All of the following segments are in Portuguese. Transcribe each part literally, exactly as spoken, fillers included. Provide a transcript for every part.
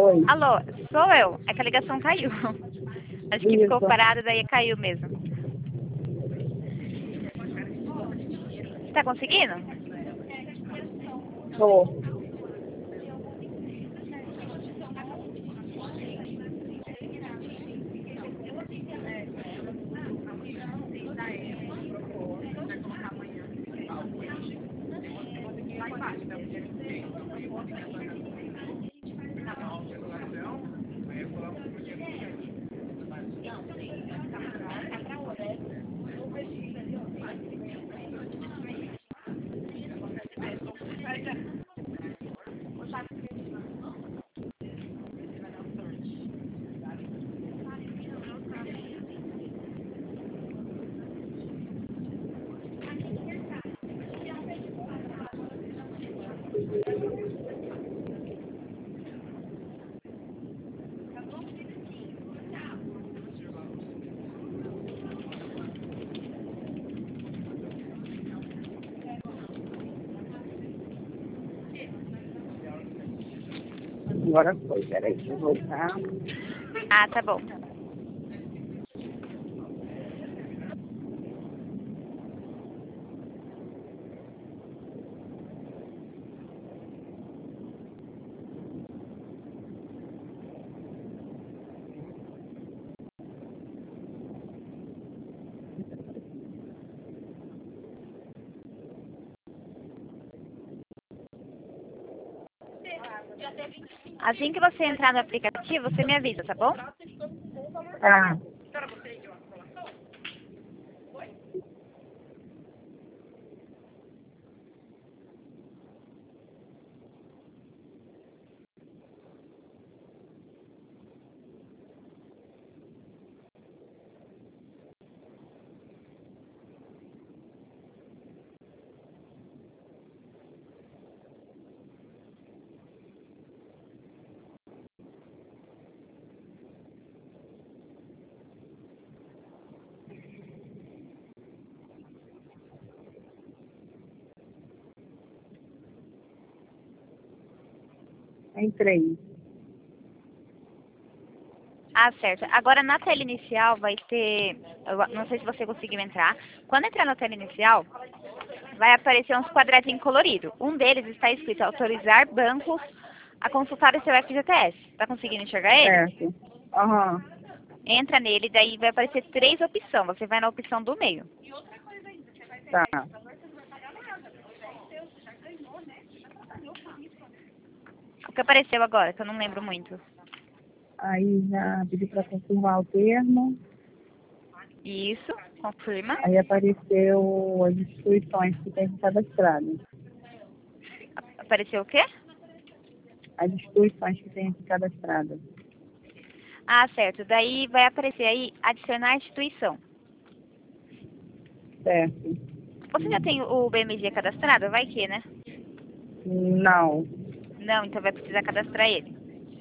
Oi. Alô, sou eu. É que a ligação caiu. Acho que ficou Isso. parada, daí caiu mesmo. Você tá conseguindo? Tô. Agora foi. Peraí, deixa eu voltar. Ah, tá bom. Assim que você entrar no aplicativo, você me avisa, tá bom? Tá. Entrei. Ah, certo. Agora na tela inicial vai ter. Eu não sei se você conseguiu entrar. Quando entrar na tela inicial, vai aparecer uns quadradinhos coloridos. Um deles está escrito autorizar bancos a consultar o seu F G T S. Tá conseguindo enxergar ele? Certo. Aham. Entra nele, daí vai aparecer três opções. Você vai na opção do meio. Tá. O que apareceu agora, que eu não lembro muito. Aí já pedi para confirmar o termo. Isso, confirma. Aí apareceu as instituições que tem que cadastrado. Apareceu o quê? As instituições que tem que cadastrado. Ah, certo. Daí vai aparecer aí adicionar instituição. Certo. Você já tem o B M G cadastrado? Vai que, né? Não. Não, então vai precisar cadastrar ele.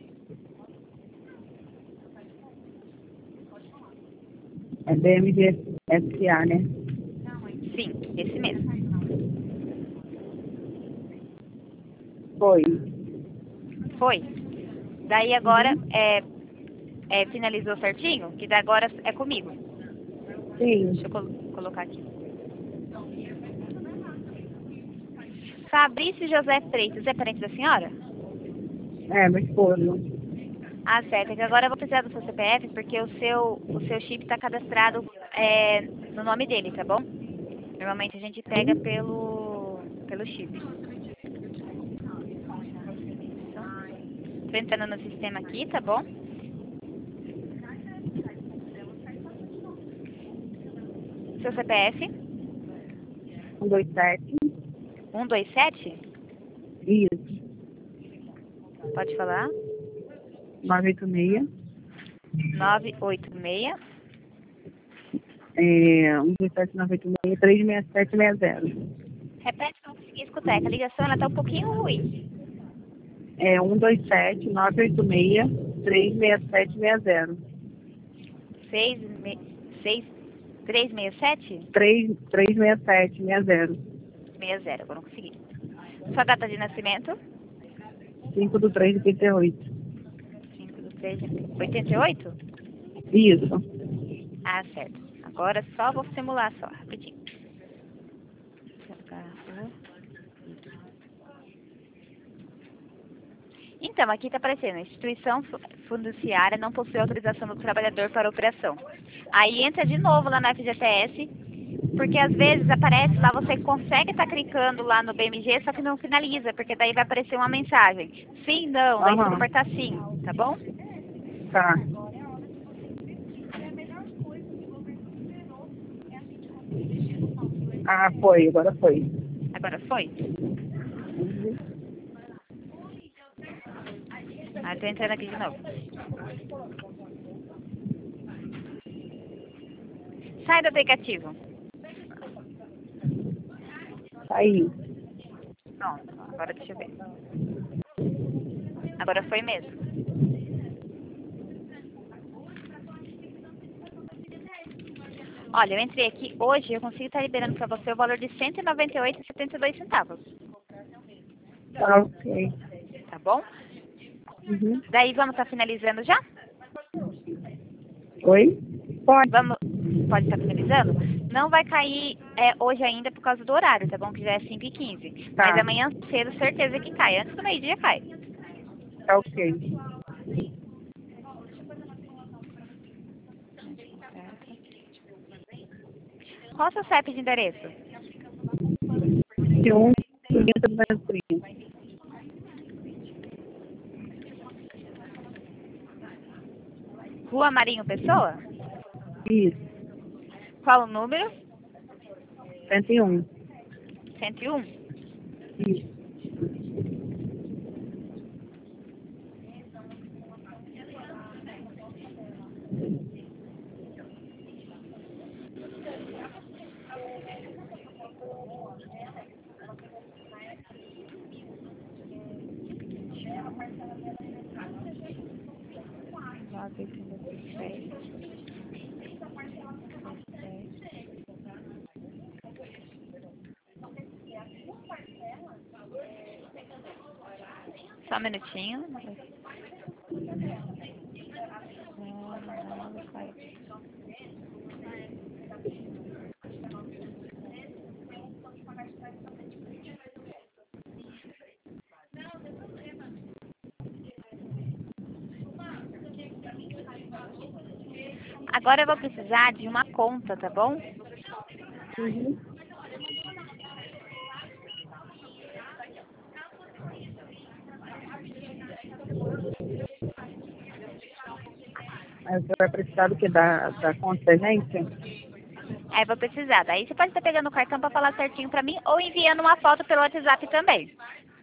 É B M G S A, né? Sim, esse mesmo. Foi. Foi. Daí agora Uhum. é, é, finalizou certinho? Que daí agora é comigo. Sim. Deixa eu col colocar aqui. Fabrício José Freitas, é parente da senhora? É, meu esposo. Ah, certo. É que agora eu vou precisar do seu C P F porque o seu, o seu chip está cadastrado é, no nome dele, tá bom? Normalmente a gente pega pelo, pelo chip. Tô entrando no sistema aqui, tá bom? Seu C P F? Um, dois, sete. um dois sete? Isso. Pode falar? Nove oito seis. nove oito seis. É, um, dois, sete, nove oito seis, três seis sete seis zero. Repete que eu não consegui escutar. É que a ligação ela tá um pouquinho ruim. É um, dois, sete, nove oito seis, três seis sete seis zero. seis, seis, três seis sete? três seis sete seis zero. seis zero, eu não consegui. Sua data de nascimento? cinco do três de oitenta e oito. Veja. oitenta e oito? Isso. Ah, certo. Agora só vou simular só, rapidinho. Então, aqui está aparecendo, a instituição fiduciária não possui autorização do trabalhador para operação. Aí entra de novo lá na F G T S, porque às vezes aparece lá, você consegue estar clicando lá no B M G, só que não finaliza, porque daí vai aparecer uma mensagem. Sim, não, daí você Aham. apertar sim, tá bom? Tá. Ah, foi, agora foi. Agora foi? Ah, tô entrando aqui de novo. Sai do aplicativo. Aí. Pronto, agora deixa eu ver. Agora foi mesmo. Olha, eu entrei aqui, hoje eu consigo estar liberando para você o valor de cento e noventa e oito reais e setenta e dois centavos. Tá, ok. Tá bom? Uhum. Daí vamos estar finalizando já? Oi? Pode. Vamos, pode estar finalizando? Não vai cair é, hoje ainda por causa do horário, tá bom? Que já é cinco e quinze. Mas Tá. amanhã cedo, certeza que cai. Antes do meio-dia cai. Tá, ok. Qual o seu C E P de endereço? vinte e um, trinta, duzentos e trinta. Rua Marinho Pessoa? Isso. Qual o número? cento e um. cento e um. Isso. Só um minutinho. Agora eu vou precisar de uma conta, tá bom? Uhum. Mas você vai precisar do que? Da, da conta da agência? É, vou precisar. Daí você pode estar pegando o cartão para falar certinho para mim ou enviando uma foto pelo WhatsApp também.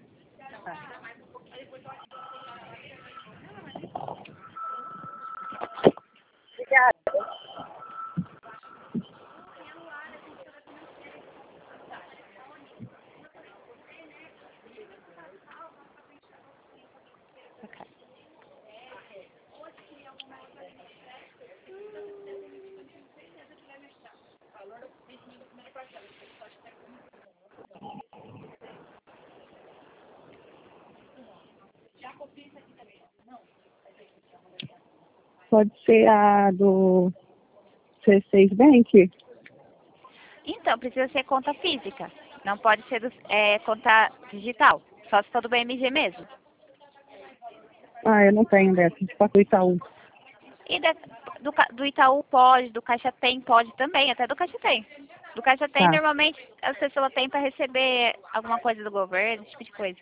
Pode ser a do C seis Bank? Então, precisa ser conta física. Não pode ser do, é, conta digital. Só se for do B M G mesmo. Ah, eu não tenho dessa, de fato Itaú. E de, do, Ca- do Itaú pode, do Caixa Tem pode também, até do Caixa Tem. Do Caixa Tem, Tá. normalmente, as pessoas têm para receber alguma coisa do governo, esse tipo de coisa.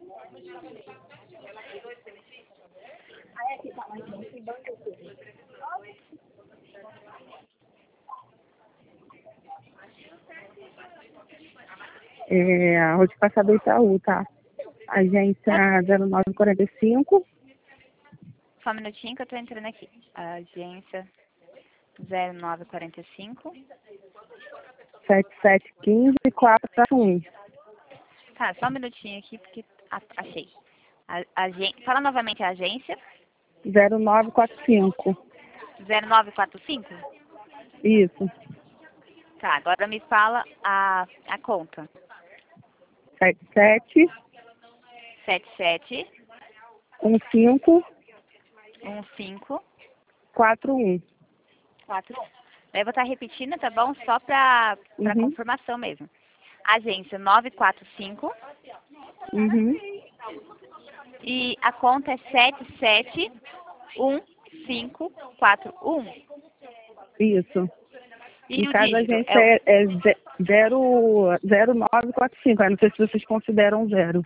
É, vou te passar do Itaú, tá? Agência zero nove quarenta e cinco, Só um minutinho que eu tô entrando aqui. Agência zero nove quatro cinco. sete sete um cinco, quatro um. Tá, só um minutinho aqui, porque a- achei. A, agen- Fala novamente a agência. zero nove quatro cinco. zero nove quatro cinco? Isso. Tá, agora me fala a, a conta. sete sete sete sete um cinco um cinco quatro um. quatro um. Daí eu vou estar repetindo, tá bom? Só para para Uhum. confirmação mesmo. Agência nove quatro cinco Uhum. e a conta é sete sete um cinco quatro um. Isso. E No o caso, a dígito agência é o... é, é ze- zero zero nove quatro cinco. Eu não sei se vocês consideram zero.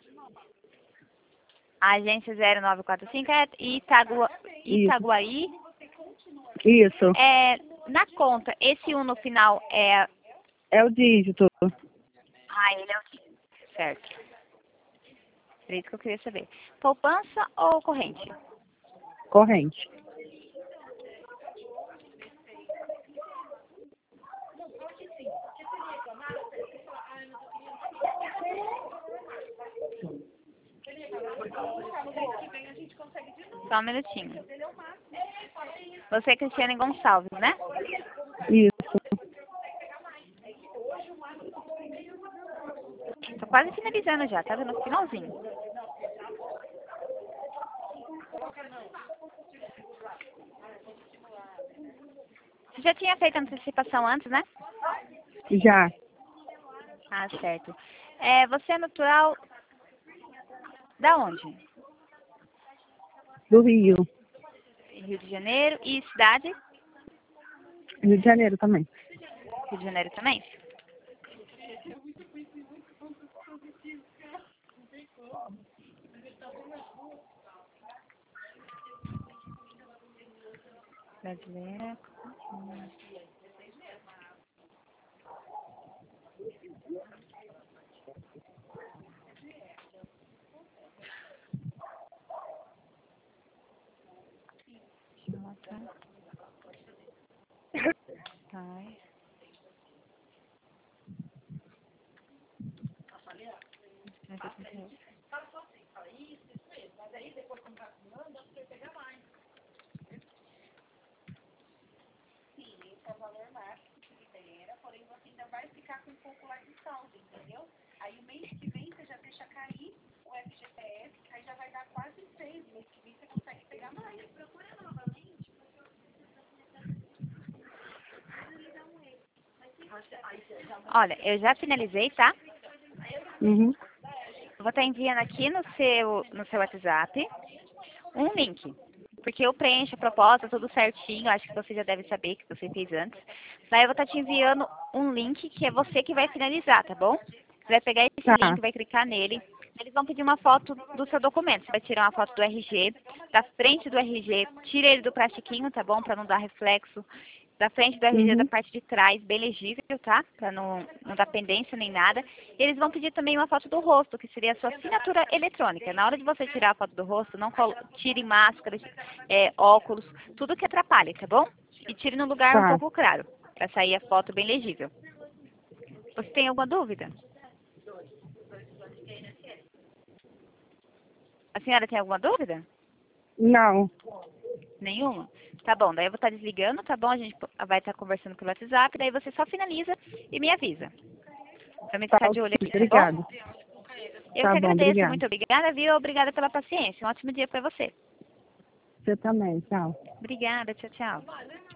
A agência zero nove quatro cinco é Itagua, Isso. Itaguaí. Isso. É, na conta, esse um no final é... É o dígito. Ah, ele é o dígito. Certo. Era isso que eu queria saber. Poupança ou corrente? Corrente. Só um minutinho. Você é Cristiane Gonçalves, né? Isso. Tô quase finalizando já, tá vendo? No finalzinho. Você já tinha feito antecipação antes, né? Já. Ah, certo. É, você é natural da onde? Do Rio. Rio de Janeiro. E cidade? Rio de Janeiro também. Rio de Janeiro também? Brasileira. Ai. Olha, eu já finalizei, tá? Uhum. Eu vou estar enviando aqui no seu, no seu WhatsApp um link. Porque eu preencho a proposta, tudo certinho. Acho que você já deve saber que você fez antes. Daí eu vou estar te enviando um link que é você que vai finalizar, tá bom? Você vai pegar esse Tá. link, vai clicar nele. Eles vão pedir uma foto do seu documento. Você vai tirar uma foto do R G, da frente do R G. Tira ele do plastiquinho, tá bom? Pra não dar reflexo. Da frente do R G, da Uhum. parte de trás, bem legível, tá? Pra não, não dar pendência nem nada. E eles vão pedir também uma foto do rosto, que seria a sua assinatura eletrônica. Na hora de você tirar a foto do rosto, não colo- tire máscaras, é, óculos, tudo que atrapalhe, tá bom? E tire no lugar um Tá. pouco claro, pra sair a foto bem legível. Você tem alguma dúvida? A senhora tem alguma dúvida? Não. Nenhuma? Tá bom, daí eu vou estar desligando, tá bom? A gente vai estar conversando pelo WhatsApp, daí você só finaliza e me avisa. Pra me Tá. ficar de olho aqui, tá bom? Obrigado. Eu Tá que bom, agradeço, obrigada. muito obrigada, viu? Obrigada pela paciência. Um ótimo dia pra você. Você também. Tchau. Obrigada, tchau, tchau.